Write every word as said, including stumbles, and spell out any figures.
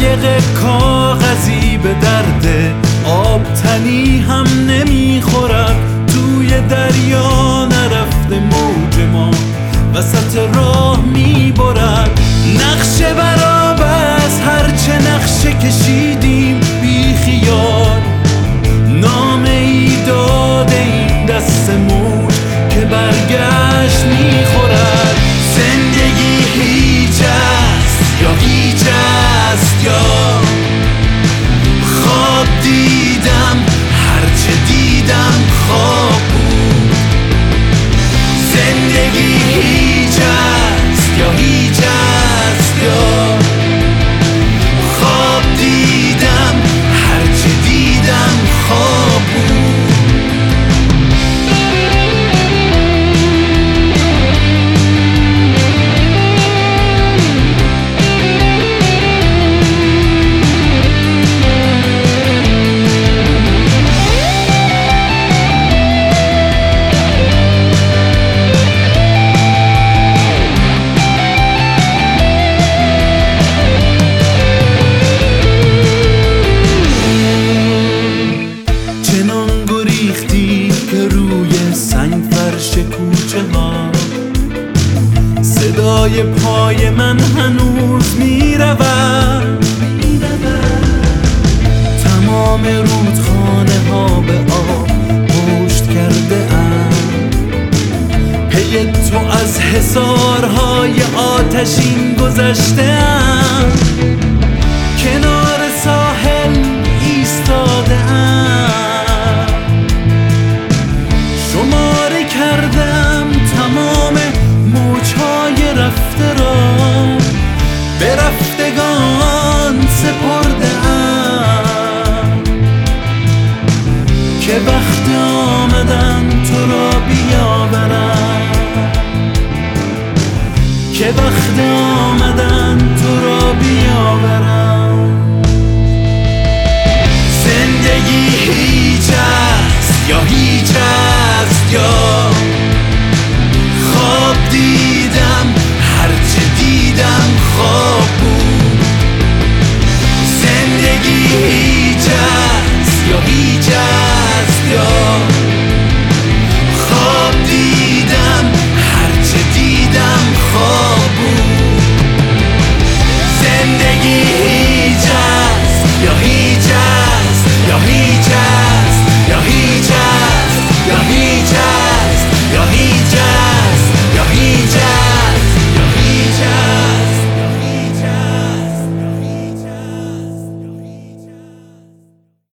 قایق کاغذی به درد آب تنی هم نمیخورد. توی دریا نرفته موج ما وسط راه میبرد. نقشه برابست هرچه نقشه کشیدیم بی خیال. نامه ای داده این دست موج که برگشت میخورد. زندگی هیچ است یا هیچ است یا خواب دیدم، هرچه دیدم خواب بود. زندگی هیچ است یا هیچ است یا خواب دیدم، هرچه دیدم خواب بود. صدای پای من هنوز میرود. تمام رودخانه ها به آب پشت کرده ام. پی تو از حصارهای آتشین گذشته ام. کنار ساحل ایستاده ام. شماره کردم تمام موجهای رفته را به رفتگان سپرده ام. که وقت آمدن تو را بیاورم، که وقت آمدن